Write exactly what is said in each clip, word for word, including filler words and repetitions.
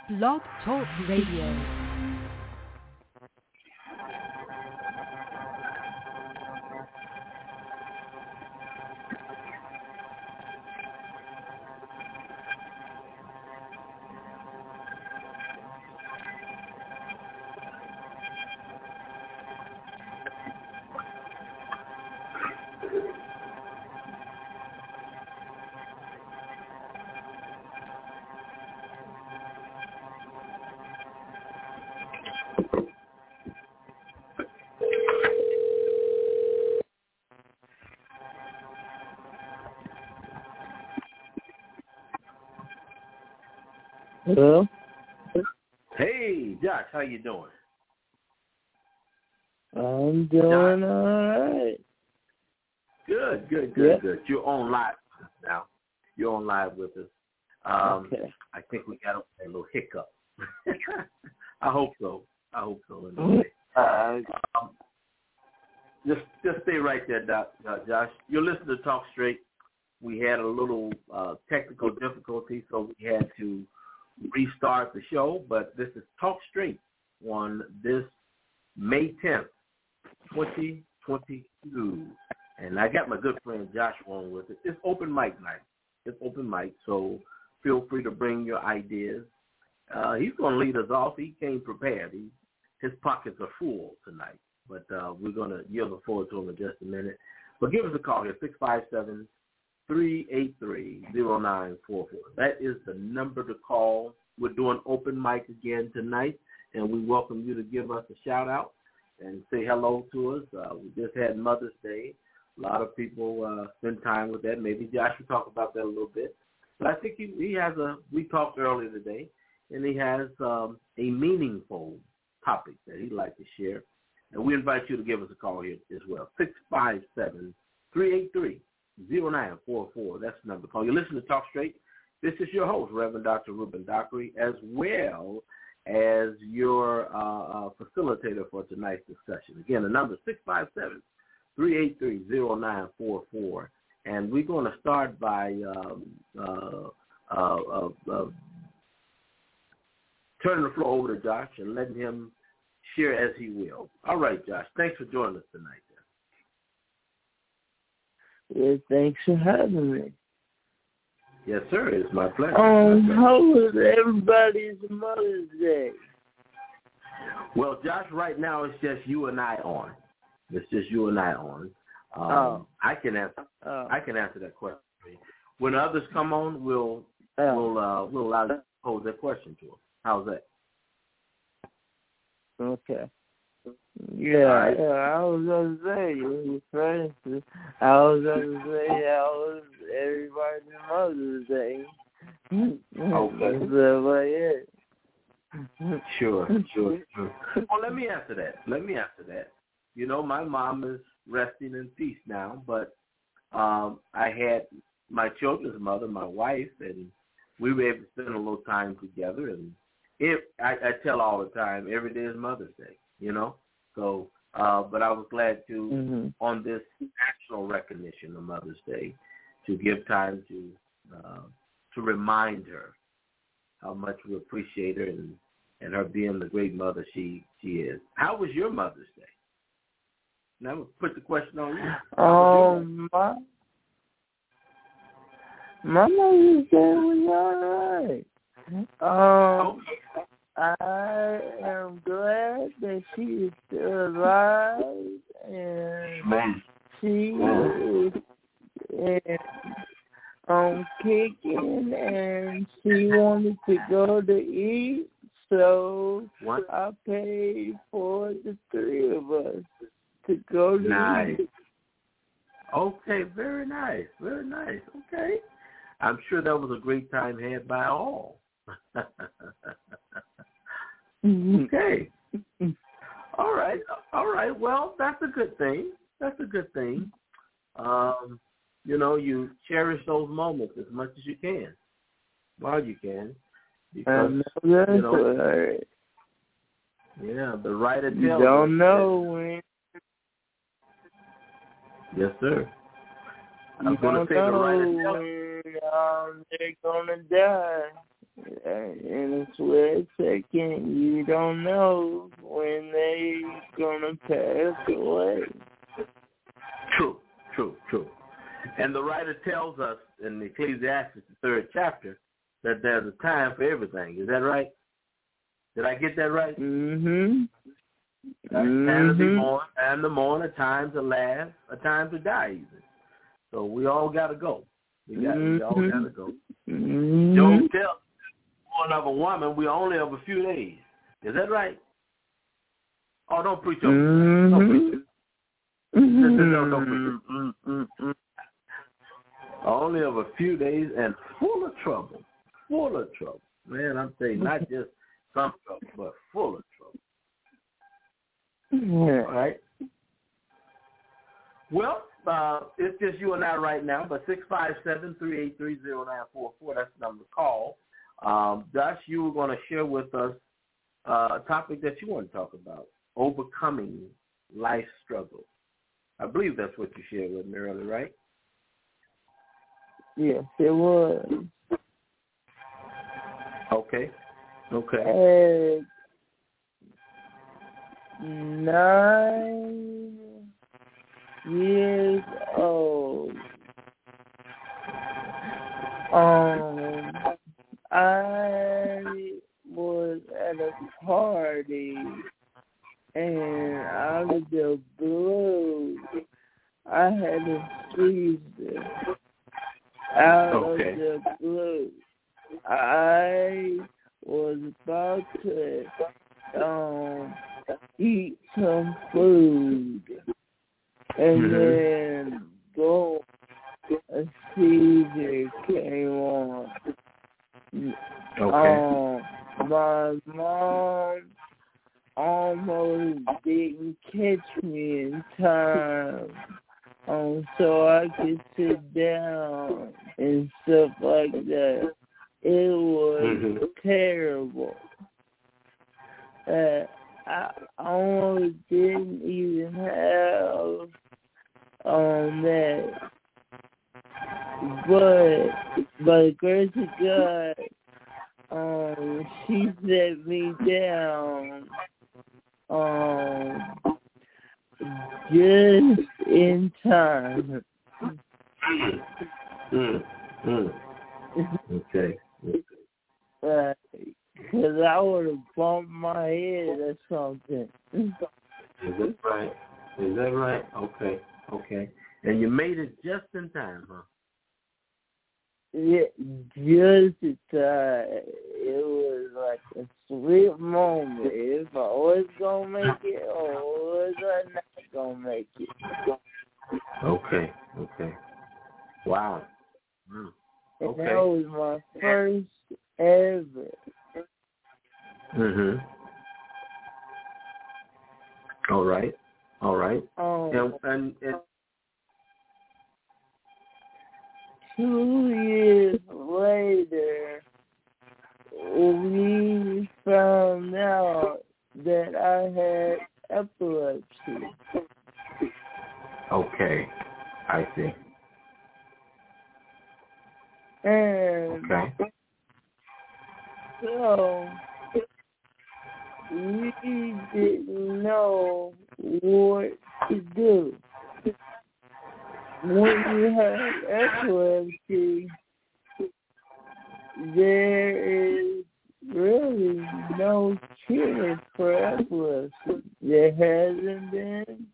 Blog Talk Radio. Hello? Hey, Josh, how you doing? I'm doing Josh. all right. Good, good, good, yep. good. You're on live with us now. You're on live with us. Um, okay. I think we got a, a little hiccup. I hope so. I hope so. Anyway. Uh, um, just, just stay right there, Doc, uh, Josh. You're listening to Talk Straight. We had a little uh, technical difficulty, so we had to restart the show, but this is Talk Straight on this May tenth, twenty twenty-two. And I got my good friend Josh on with it. It's open mic night. It's open mic, so feel free to bring your ideas. Uh, he's going to lead us off. He came prepared. He, his pockets are full tonight, but uh, we're going to yield the floor to him in just a minute. But give us a call here, six five seven, three eight three, zero nine four four. That is the number to call. We're doing open mic again tonight, and we welcome you to give us a shout-out and say hello to us. Uh, we just had Mother's Day. A lot of people uh, spend time with that. Maybe Josh will talk about that a little bit. But I think he, he has a, we talked earlier today, and he has um, a meaningful topic that he'd like to share. And we invite you to give us a call here as well, six five seven, three eight three, zero nine four four. That's the number to call. You listen to Talk Straight. This is your host, Reverend Doctor Ruben Dockery, as well as your uh, uh, facilitator for tonight's discussion. Again, the number is six five seven, three eight three, zero nine four four. And we're going to start by um, uh, uh, uh, uh, turning the floor over to Josh and letting him share as he will. All right, Josh, thanks for joining us tonight. Yeah, thanks for having me. Yes, sir. It's my pleasure. Um, my pleasure. How was everybody's Mother's Day? Well, Josh, right now it's just you and I on. It's just you and I on. Um, oh. I can answer. Oh. I can answer that question. When others come on, we'll oh. we'll uh, we'll allow you to pose that question to them. How's that? Okay. Yeah, right. yeah, I was gonna say, first, I was gonna say how was everybody's Mother's Day. Okay. So, yeah. Sure, sure, sure. Well, let me answer that. Let me answer that. You know, my mom is resting in peace now, but um, I had my children's mother, my wife, and we were able to spend a little time together. And it, I, I tell all the time, every day is Mother's Day, you know? So, uh, but I was glad to, mm-hmm. on this national recognition of Mother's Day, to give time to uh, to remind her how much we appreciate her and, and her being the great mother she, she is. How was your Mother's Day? Now I'm going to put the question on you. Um, my, my Mother's Day was all right. Um, okay. I am glad that she is still alive and Man. she is and, um, kicking and she wanted to go to eat, so what? I paid for the three of us to go to nice. eat. Okay, very nice, very nice. Okay. I'm sure that was a great time had by all. Okay. All right. All right. Well, that's a good thing. That's a good thing. Um, you know, you cherish those moments as much as you can, while you can, because know you know, right. yeah, the writer tells you don't us know that, when. Yes, sir. I You was going to say the writer tells when um, they're gonna die. in a split second. You don't know when they're gonna pass away. True, true, true. And the writer tells us in Ecclesiastes, the third chapter, that there's a time for everything. Is that right? Did I get that right? Mm-hmm. A time to be born, a time to mourn, a time to laugh, a time to die even. So we all got to go. We, got, mm-hmm. we all got to go. Mm-hmm. Job tells one of a woman, we only have a few days. Is that right? Oh, don't preach on mm-hmm. Don't preach on mm-hmm. no, don't preach mm-hmm. Only of a few days and full of trouble. Full of trouble. Man, I'm saying not just some trouble, but full of trouble. Yeah. All right. Well, uh, it's just you and I right now, but six five seven, three eight three, zero nine four four, that's the number to call. Um, Josh, you were going to share with us uh, a topic that you want to talk about, overcoming life struggles. I believe that's what you shared with me earlier, right? Yes, it was. Okay. Okay. At nine years old, um, I was at a party, and out of the blue, I had a seizure. Out okay. of the blue, I was about to um, eat some food, and mm-hmm. then boom, a seizure came on. Okay. Um, my mom almost didn't catch me in time, um, so I could sit down and stuff like that. It was mm-hmm. terrible. Uh, I almost didn't even have um, that. But by the grace of God, um, she set me down um, just in time. Mm, mm. Okay. Because uh, I would have bumped my head or something. Is that right? Is that right? Okay. Okay. And you made it just in time, huh? Yeah, just in time. It was like a sweet moment. If I was going to make it or was I not going to make it. Okay. Okay. Wow. Mm. And okay. that was my first ever. Mm-hmm. All right. All right. Um, and, and, and two years later, we found out that I had epilepsy. Okay. I see. And okay. so we didn't know what to do. When you have epilepsy, there is really no cure for epilepsy. There hasn't been.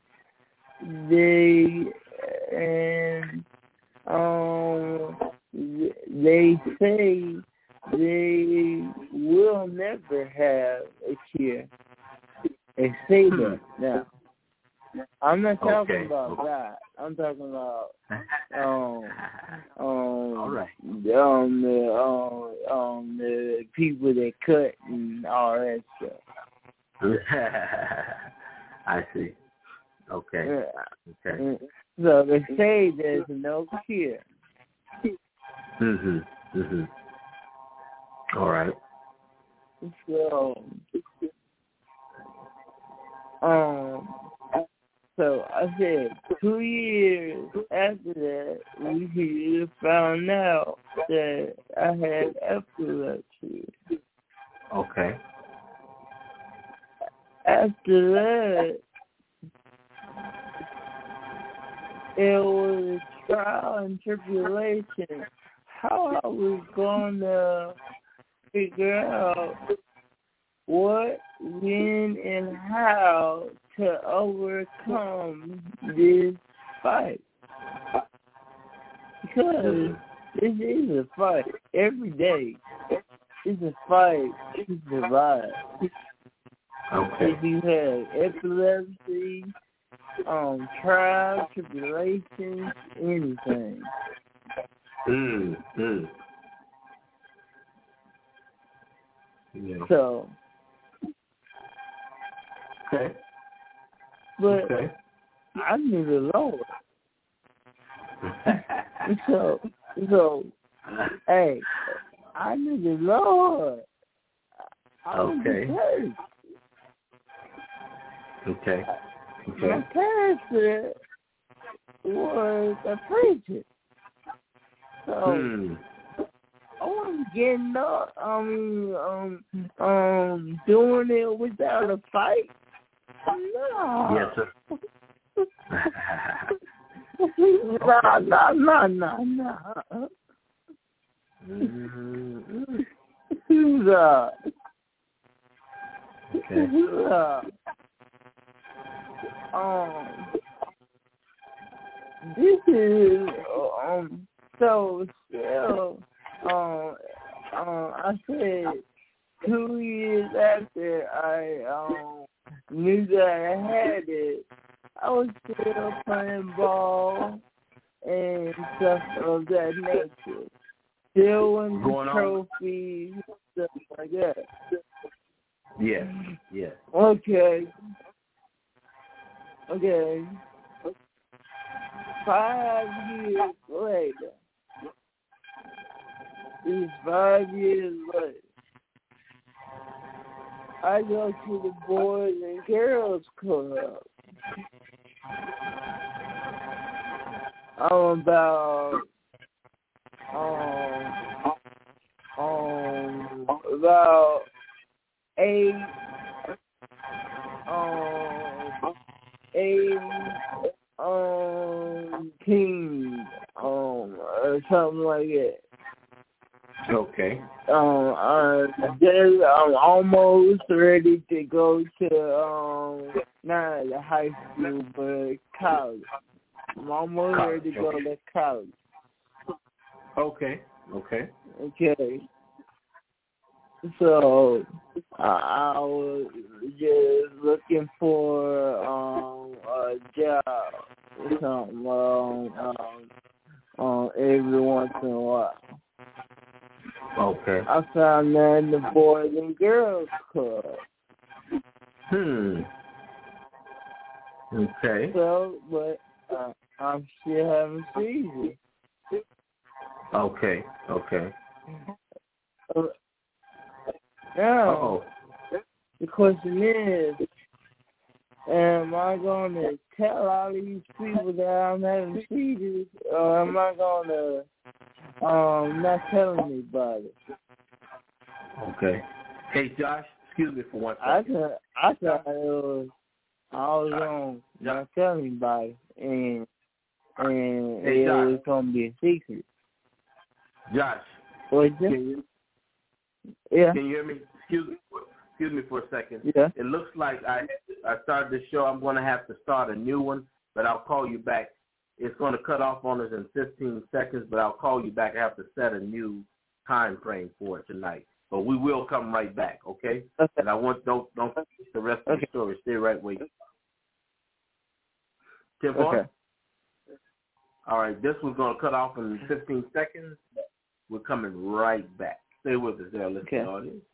They and um they say they will never have a cure. They say that now. I'm not talking okay. about that. I'm talking about um um all right. um the um, um the people that cut and all that stuff. I see. Okay. Okay. So they say there's no cure. Mhm. Mhm. All right. So um So I said, two years after that, we found out that I had epilepsy. after that, it was a trial and tribulation. How I was going to figure out what, when, and how to overcome this fight. Because this is a fight every day. It's a fight to survive. Okay. If you have epilepsy, um, trials, tribulations, anything. Mm, mm. Yeah. So, Okay. but Okay. I knew the Lord. so, so, hey, I knew the Lord. I was Okay. the church. Okay. My Okay. pastor was a preacher. So, Hmm. I wasn't getting up, I mean, um, um, doing it without a fight. No. Yes, sir. no, no, no, no, no. Mm-hmm. no. Okay. no. Um, this is, um, so still, um, um, I said two years after I, um, knew that I had it, I was still playing ball and stuff of that nature. Still winning trophies, stuff like that. Yes, yes. Okay. Okay. Five years later. This is five years later. I go to the Boys and Girls Club. I'm about um um about eight um eight um teams um or something like that. Okay. Um, uh, there's, I'm almost ready to go to um not the high school but college. I'm almost College, ready to go okay. to college. Okay. Okay. Okay. So uh, I was just looking for um a job or something um, um, um every once in a while. Okay. I found that in the Boys and Girls Club. Hmm. Okay. So, but uh, I'm still having seizures. Okay. Okay. Uh, now, Uh-oh. the question is, am I going to tell all these people that I'm having seizures, or am I going to um not tell anybody? Okay. Hey, Josh, excuse me for one I second. thought I thought it was I was on not tell anybody, and and Hey, it Josh. was going to be a secret. Josh, What's that? can you, Yeah. can you hear me? Excuse me. Excuse me for a second. Yeah. It looks like I I started the show. I'm going to have to start a new one, but I'll call you back. It's going to cut off on us in fifteen seconds, but I'll call you back. I have to set a new time frame for it tonight. But we will come right back, okay? Okay. And I want don't don't forget the rest of Okay. the story. Stay right where you. Tim Vaughn? Okay. All right, this one's going to cut off in fifteen seconds. We're coming right back. Stay with us there, listening Okay. audience.